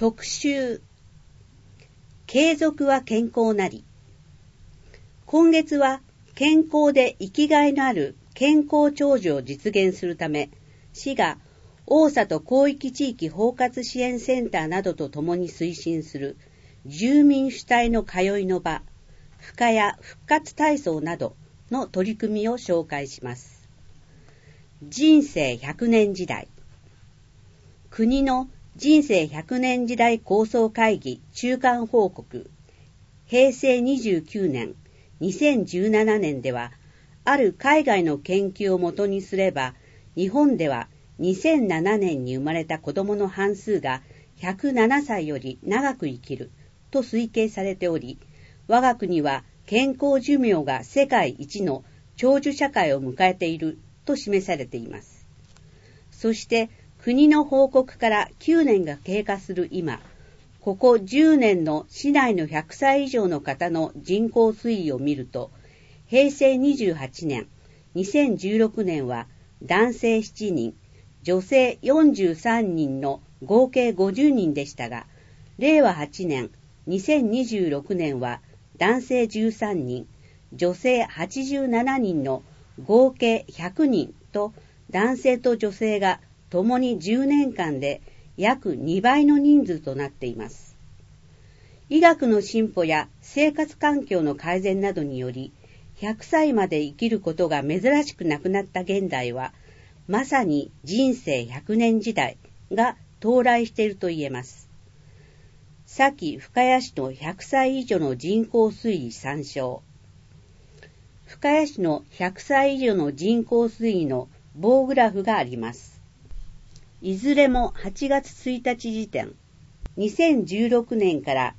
特集、継続は健康なり。今月は健康で生きがいのある健康長寿を実現するため、市が大里広域地域包括支援センターなどとともに推進する住民主体の通いの場、深谷復活体操などの取り組みを紹介します。人生100年時代。国の人生100年時代構想会議中間報告、平成29年、2017年では、ある海外の研究をもとにすれば、日本では2007年に生まれた子どもの半数が107歳より長く生きると推計されており、我が国は健康寿命が世界一の長寿社会を迎えていると示されています。そして国の報告から9年が経過する今、ここ10年の市内の100歳以上の方の人口推移を見ると、平成28年、2016年は男性7人、女性43人の合計50人でしたが、令和8年、2026年は男性13人、女性87人の合計100人と、男性と女性がともに10年間で約2倍の人数となっています。医学の進歩や生活環境の改善などにより、100歳まで生きることが珍しくなくなった現代は、まさに人生100年時代が到来していると言えます。下記深谷市の100歳以上の人口推移参照。深谷市の100歳以上の人口推移の棒グラフがあります。いずれも8月1日時点、2016年から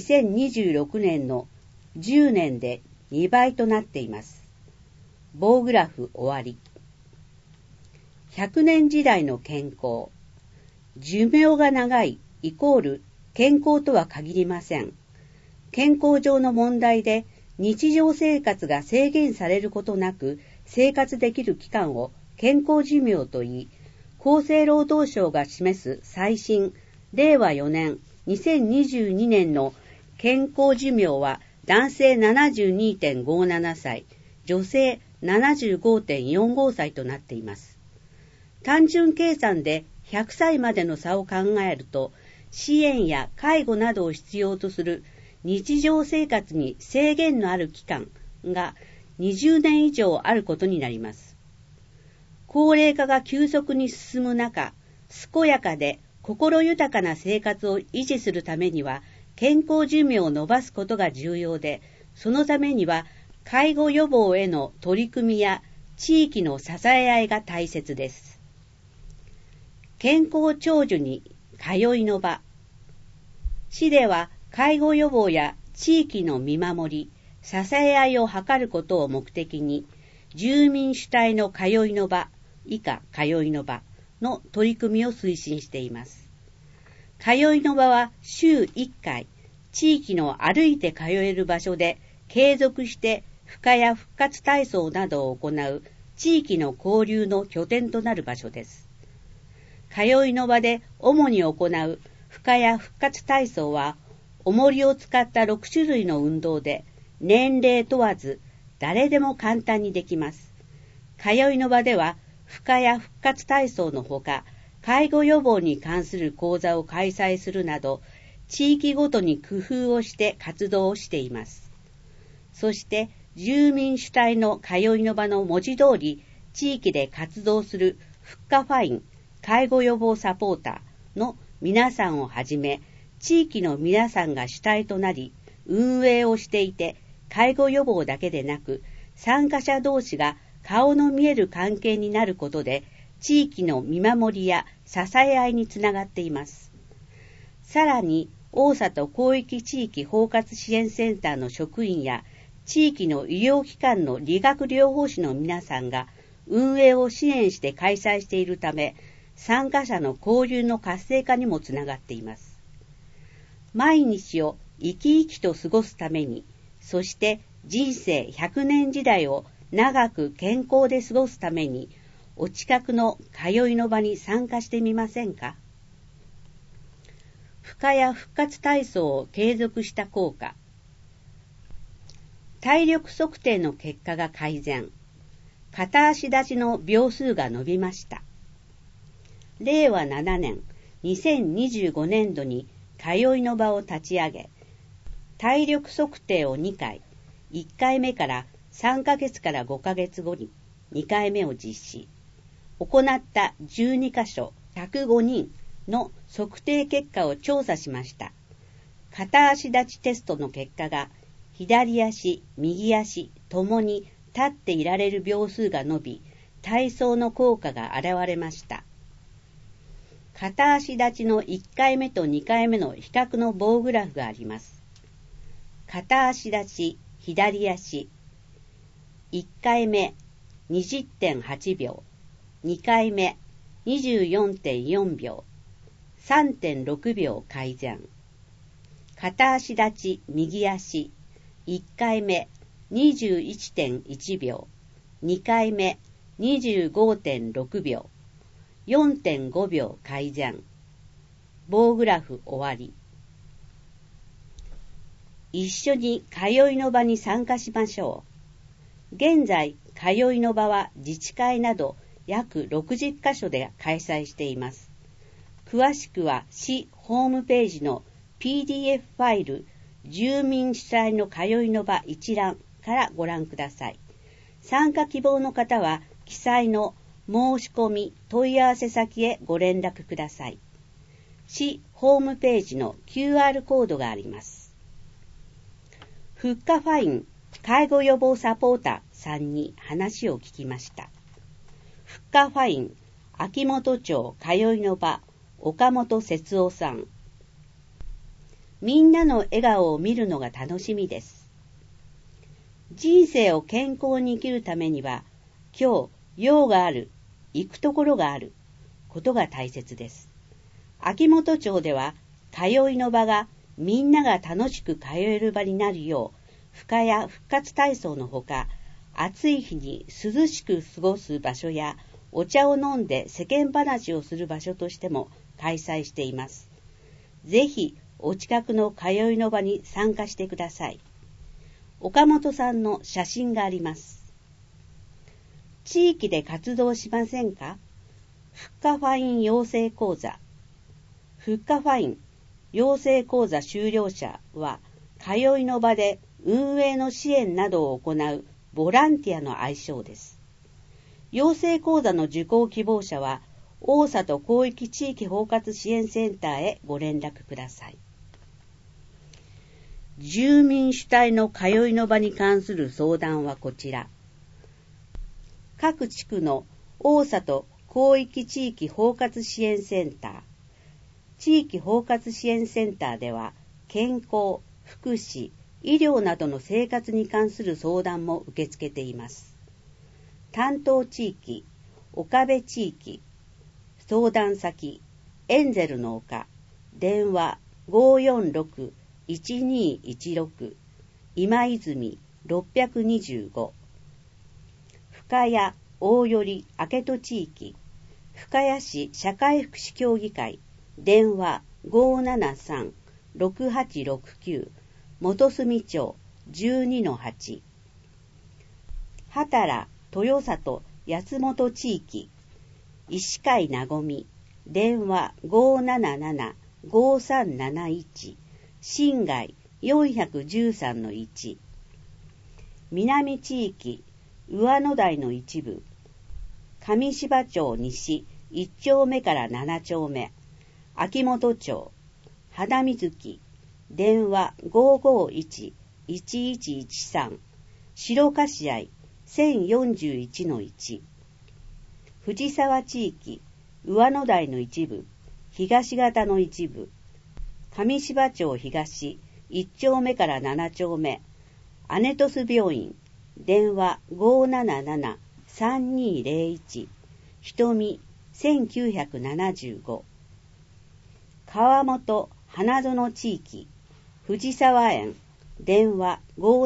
2026年の10年で2倍となっています。棒グラフ終わり。100年時代の健康。寿命が長いイコール健康とは限りません。健康上の問題で日常生活が制限されることなく生活できる期間を健康寿命といい、厚生労働省が示す最新令和4年2022年の健康寿命は男性 72.57 歳、女性 75.45 歳となっています。単純計算で100歳までの差を考えると、支援や介護などを必要とする日常生活に制限のある期間が20年以上あることになります。高齢化が急速に進む中、健やかで心豊かな生活を維持するためには、健康寿命を延ばすことが重要で、そのためには介護予防への取り組みや地域の支え合いが大切です。健康長寿に通いの場。市では介護予防や地域の見守り、支え合いを図ることを目的に、住民主体の通いの場、以下通いの場の取り組みを推進しています。通いの場は週1回、地域の歩いて通える場所で継続して深谷復活体操などを行う地域の交流の拠点となる場所です。通いの場で主に行う深谷復活体操は、重りを使った6種類の運動で、年齢問わず誰でも簡単にできます。通いの場では、深谷復活体操のほか、介護予防に関する講座を開催するなど、地域ごとに工夫をして活動をしています。そして、住民主体の通いの場の文字通り、地域で活動するフッカファイン、介護予防サポーターの皆さんをはじめ、地域の皆さんが主体となり、運営をしていて、介護予防だけでなく、参加者同士が顔の見える関係になることで、地域の見守りや支え合いにつながっています。さらに、大里広域地域包括支援センターの職員や、地域の医療機関の理学療法士の皆さんが、運営を支援して開催しているため、参加者の交流の活性化にもつながっています。毎日を生き生きと過ごすために、そして人生100年時代を長く健康で過ごすために、お近くの通いの場に参加してみませんか？深荷や復活体操を継続した効果。体力測定の結果が改善。片足立ちの秒数が伸びました。令和7年、2025年度に通いの場を立ち上げ、体力測定を2回、1回目から3ヶ月から5ヶ月後に2回目を実施。行った12カ所105人の測定結果を調査しました。片足立ちテストの結果が、左足、右足ともに立っていられる秒数が伸び、体操の効果が現れました。片足立ちの1回目と2回目の比較の棒グラフがあります。片足立ち、左足。1回目 20.8 秒。2回目 24.4 秒。3.6 秒改善。片足立ち、右足。1回目 21.1 秒。2回目 25.6 秒。4.5 秒改善。棒グラフ終わり。一緒に通いの場に参加しましょう。現在、通いの場は自治会など約60カ所で開催しています。詳しくは市ホームページの PDF ファイル住民主体の通いの場一覧からご覧ください。参加希望の方は記載の申し込み問い合わせ先へご連絡ください。市ホームページの QR コードがあります。ふっかファイン介護予防サポーターさんに話を聞きました。ふっかファイン秋元町通いの場岡本節夫さん。みんなの笑顔を見るのが楽しみです。人生を健康に生きるためには、今日、用がある、行くところがある、ことが大切です。秋元町では、通いの場がみんなが楽しく通える場になるよう、負荷や復活体操のほか、暑い日に涼しく過ごす場所や、お茶を飲んで世間話をする場所としても開催しています。ぜひ、お近くの通いの場に参加してください。岡本さんの写真があります。地域で活動しませんか？ふっかファイン養成講座。ふっかファイン養成講座修了者は、通いの場で運営の支援などを行うボランティアの愛称です。養成講座の受講希望者は、大里広域地域包括支援センターへご連絡ください。住民主体の通いの場に関する相談はこちら。各地区の大里広域地域包括支援センター。地域包括支援センターでは、健康、福祉、医療などの生活に関する相談も受け付けています。担当地域、岡部地域、相談先、エンゼルの丘、電話546-1216、今泉625、深谷大寄明戸地域、深谷市社会福祉協議会、電話573-6869、元住町12-8、畑良豊里八本地域、医師会なごみ、電話577-5371、新街413-1、南地域、上野台の一部、上芝町西1丁目から7丁目、秋元町、花水木、電話551-1113、白柏井1041-1、藤沢地域、上野台の一部、東方の一部、上芝町東1丁目から7丁目、アネトス病院、電話577-3201、瞳1975、川本花園地域、藤沢園、電話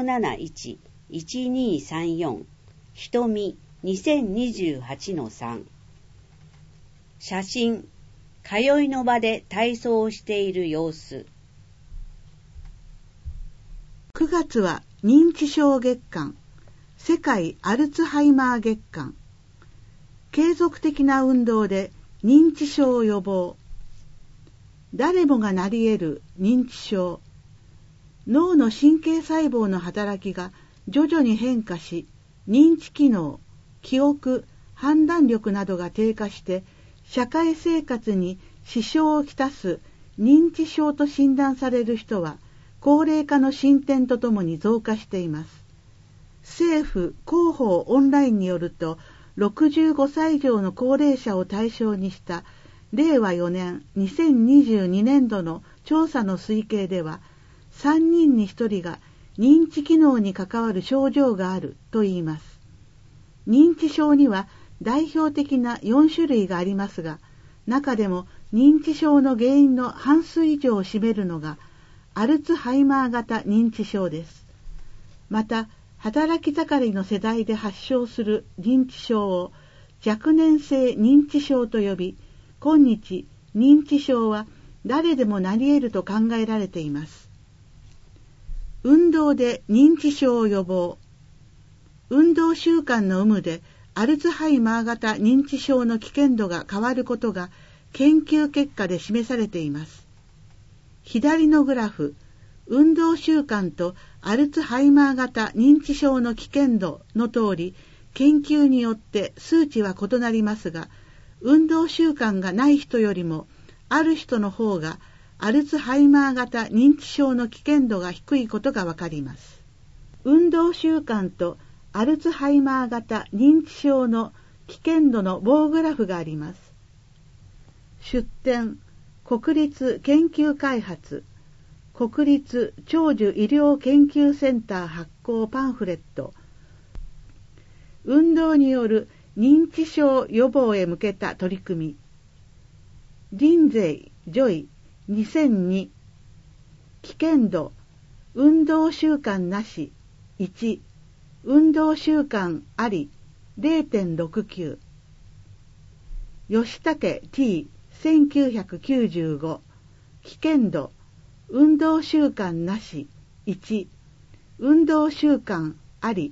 571-1234、瞳2028-3、写真、 通いの場で体操をしている様子。 9月は認知症月間、世界アルツハイマー月間、継続的な運動で認知症予防。誰もがなり得る認知症。脳の神経細胞の働きが徐々に変化し、認知機能、記憶、判断力などが低下して、社会生活に支障をきたす認知症と診断される人は、高齢化の進展とともに増加しています。政府広報オンラインによると、65歳以上の高齢者を対象にした令和4年2022年度の調査の推計では、3人に1人が認知機能に関わる症状があるといいます。認知症には代表的な4種類がありますが、中でも認知症の原因の半数以上を占めるのがアルツハイマー型認知症です。また、働き盛りの世代で発症する認知症を若年性認知症と呼び、今日認知症は誰でもなり得ると考えられています。運動で認知症を予防。運動習慣の有無でアルツハイマー型認知症の危険度が変わることが研究結果で示されています。左のグラフ、運動習慣とアルツハイマー型認知症の危険度の通り、研究によって数値は異なりますが、運動習慣がない人よりもある人の方がアルツハイマー型認知症の危険度が低いことがわかります。運動習慣とアルツハイマー型認知症の危険度の棒グラフがあります。出典、国立研究開発、国立長寿医療研究センター発行パンフレット、運動による認知症予防へ向けた取り組み、リンゼイ・ジョイ2002、危険度、運動習慣なし1、運動習慣あり 0.69、吉武 T 1995、危険度、運動習慣なし1、運動習慣あり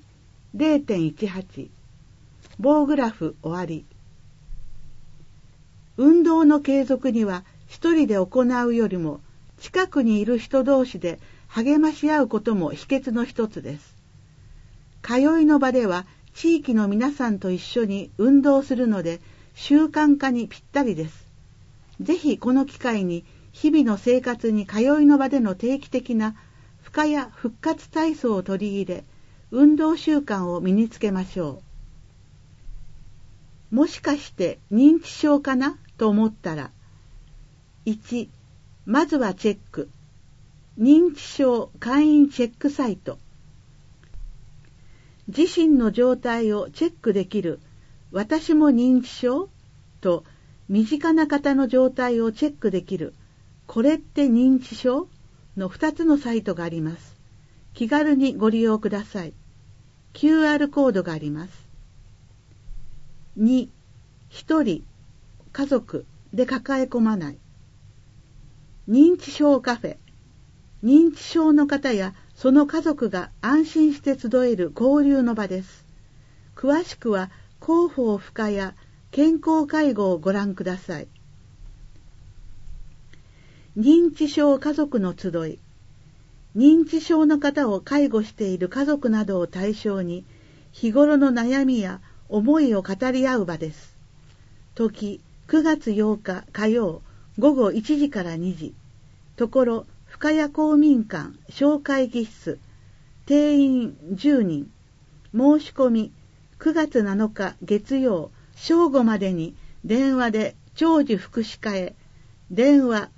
0.18、棒グラフ終わり。運動の継続には一人で行うよりも近くにいる人同士で励まし合うことも秘訣の一つです。通いの場では地域の皆さんと一緒に運動するので習慣化にぴったりです。ぜひこの機会に日々の生活に通いの場での定期的な負荷や復活体操を取り入れ、運動習慣を身につけましょう。もしかして認知症かなと思ったら、1、まずはチェック。認知症会員チェックサイト。自身の状態をチェックできる私も認知症と身近な方の状態をチェックできるこれって認知症の2つのサイトがあります。気軽にご利用ください。QR コードがあります。2、一人、家族で抱え込まない。認知症カフェ。認知症の方やその家族が安心して集える交流の場です。詳しくは広報負荷や健康介護をご覧ください。認知症家族の集い。認知症の方を介護している家族などを対象に日頃の悩みや思いを語り合う場です。時9月8日火曜午後1時から2時。ところ深谷公民館小会議室。定員10人。申し込み9月7日月曜正午までに電話で長寿福祉課へ。電話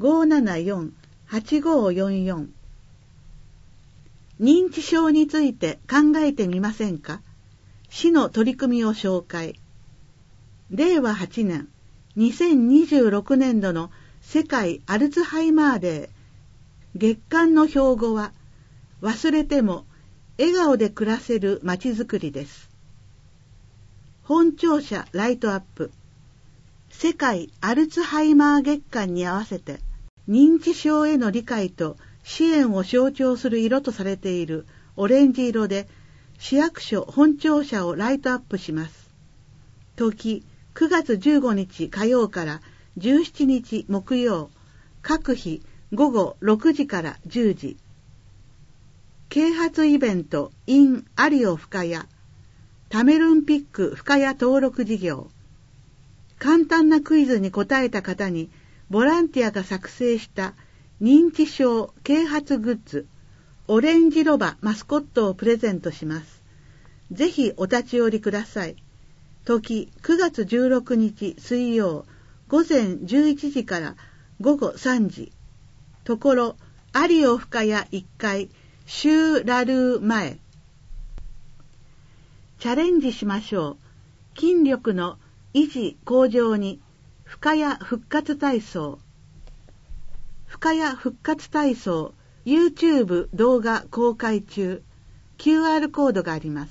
574-8544。認知症について考えてみませんか？市の取り組みを紹介。令和8年2026年度の世界アルツハイマーデー。月間の標語は忘れても笑顔で暮らせるまちづくりです。本庁舎ライトアップ。 世界アルツハイマー月間に合わせて、認知症への理解と支援を象徴する色とされているオレンジ色で、市役所本庁舎をライトアップします。時、9月15日火曜から17日木曜、各日午後6時から10時。啓発イベント in アリオ深谷、タメルンピック深谷登録事業。簡単なクイズに答えた方に、ボランティアが作成した認知症啓発グッズ、オレンジロバマスコットをプレゼントします。ぜひお立ち寄りください。時、9月16日水曜、午前11時から午後3時。ところ、アリオ深谷1階、シューラルー前。チャレンジしましょう。筋力の維持向上に、深谷復活体操。深谷復活体操、YouTube 動画公開中。QR コードがあります。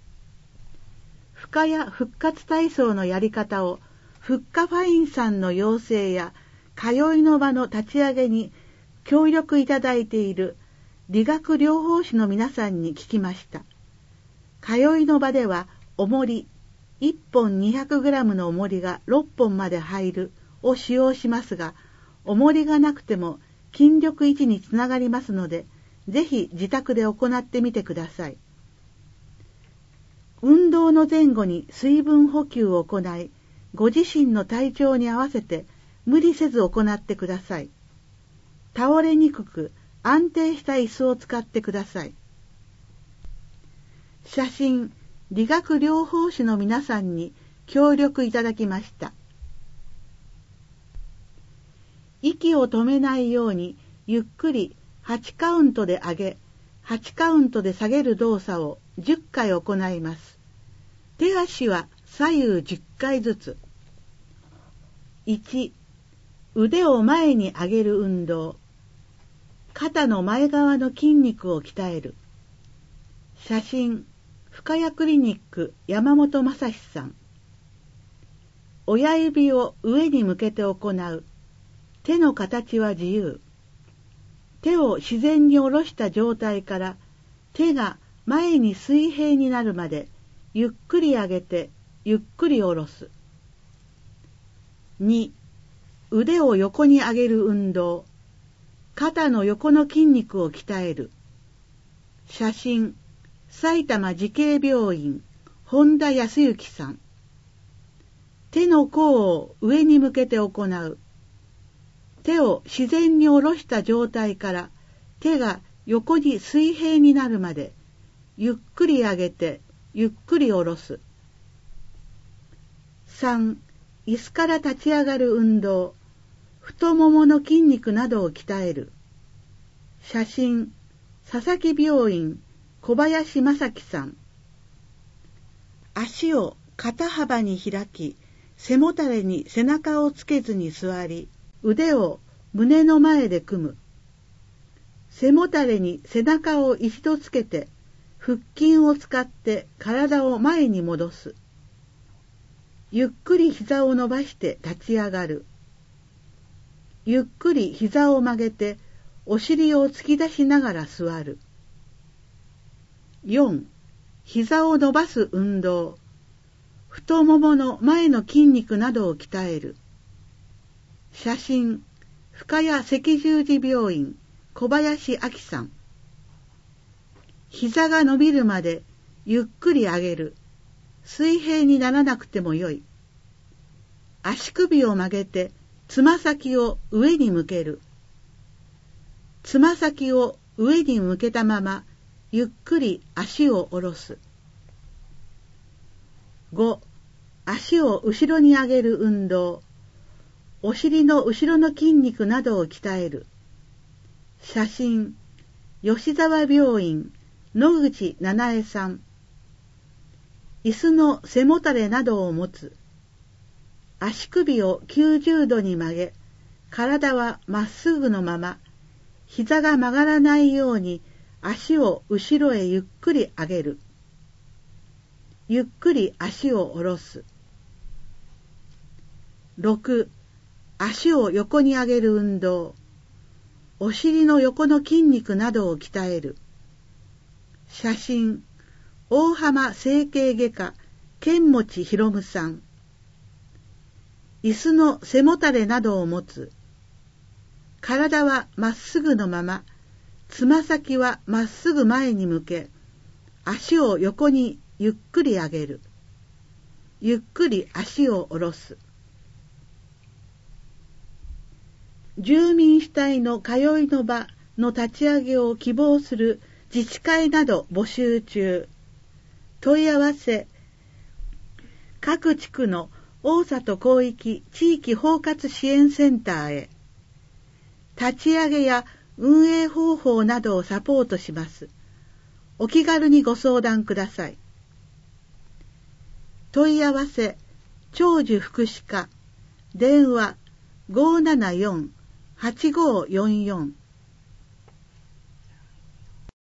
深谷復活体操のやり方を、フッカファインさんの養成や通いの場の立ち上げに協力いただいている理学療法士の皆さんに聞きました。通いの場では重り、1本 200g の重りが6本まで入るを使用しますが、重りがなくても筋力維持につながりますので、ぜひ自宅で行ってみてください。運動の前後に水分補給を行い、ご自身の体調に合わせて無理せず行ってください。倒れにくく安定した椅子を使ってください。写真、理学療法士の皆さんに協力いただきました。息を止めないようにゆっくり8カウントで上げ、8カウントで下げる動作を10回行います。手足は左右10回ずつ。1、腕を前に上げる運動。肩の前側の筋肉を鍛える。写真、深谷クリニック山本正史さん。親指を上に向けて行う。手の形は自由。手を自然に下ろした状態から手が前に水平になるまでゆっくり上げてゆっくり下ろす。2、腕を横に上げる運動。肩の横の筋肉を鍛える。写真、埼玉慈恵病院本田康之さん。手の甲を上に向けて行う。手を自然に下ろした状態から手が横に水平になるまでゆっくり上げてゆっくり下ろす。3、椅子から立ち上がる運動。太ももの筋肉などを鍛える。写真、佐々木病院小林正樹さん。足を肩幅に開き、背もたれに背中をつけずに座り、腕を胸の前で組む。背もたれに背中を一度つけて、腹筋を使って体を前に戻す。ゆっくり膝を伸ばして立ち上がる。ゆっくり膝を曲げて、お尻を突き出しながら座る。4、膝を伸ばす運動。太ももの前の筋肉などを鍛える。写真、深谷赤十字病院小林明さん。膝が伸びるまでゆっくり上げる。水平にならなくてもよい。足首を曲げてつま先を上に向ける。つま先を上に向けたままゆっくり足を下ろす。5、足を後ろに上げる運動。お尻の後ろの筋肉などを鍛える。写真、吉沢病院野口七重さん。椅子の背もたれなどを持つ。足首を90度に曲げ、体はまっすぐのまま、膝が曲がらないように足を後ろへゆっくり上げる。ゆっくり足を下ろす。 6、足を横に上げる運動。お尻の横の筋肉などを鍛える。写真、大浜整形外科、剣持博さん。椅子の背もたれなどを持つ。体はまっすぐのまま、つま先はまっすぐ前に向け、足を横にゆっくり上げる。ゆっくり足を下ろす。住民主体の通いの場の立ち上げを希望する自治会など募集中。問い合わせ、各地区の大里広域地域包括支援センターへ。立ち上げや運営方法などをサポートします。お気軽にご相談ください。問い合わせ、長寿福祉課、電話574-8544